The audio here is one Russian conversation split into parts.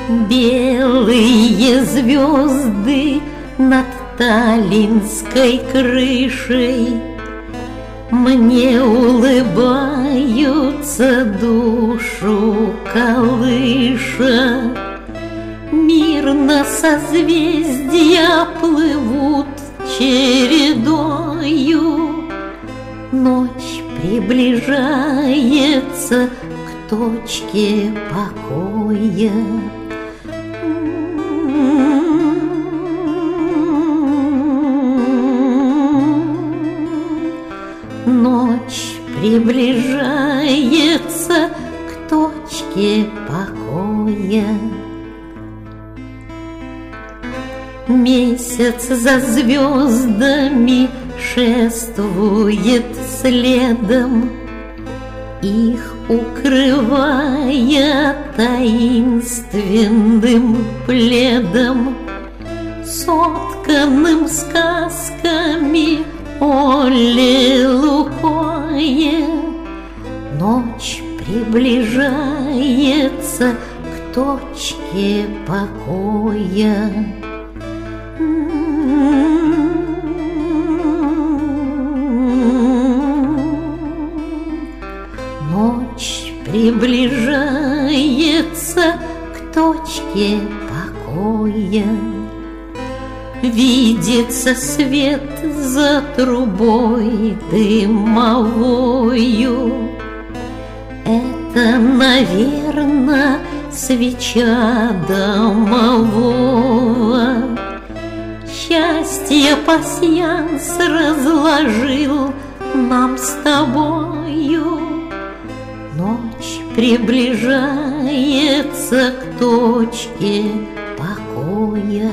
Белые звезды над таллинской крышей мне улыбаются, душу колыша. Мирно созвездия плывут чередою, ночь приближается к точке покоя. Ночь приближается к точке покоя. Месяц за звездами шествует следом, их укрывая таинственным пледом, сотканным сказками о Лилухое. Ночь приближается к точке покоя. Ночь приближается к точке покоя. Видится свет за трубой дымовою. Это, наверно, свеча домового. Счастье пасьянс разложил нам с тобою. Ночь приближается к точке покоя.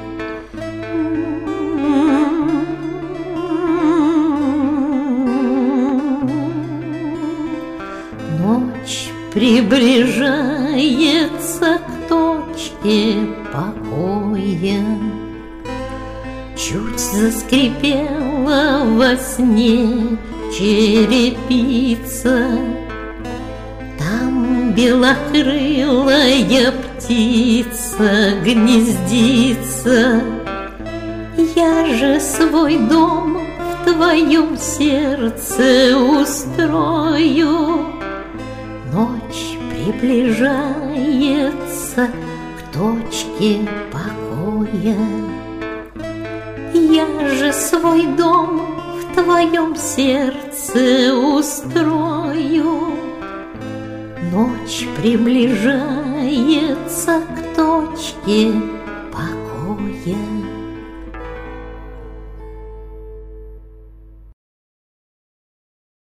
Ночь приближается к точке покоя. Чуть заскрипела во сне черепица, там белокрылая птица гнездится. Я же свой дом в твоем сердце устрою. Ночь приближается к точке покоя. Я же свой дом в твоем сердце устрою. Ночь приближается к точке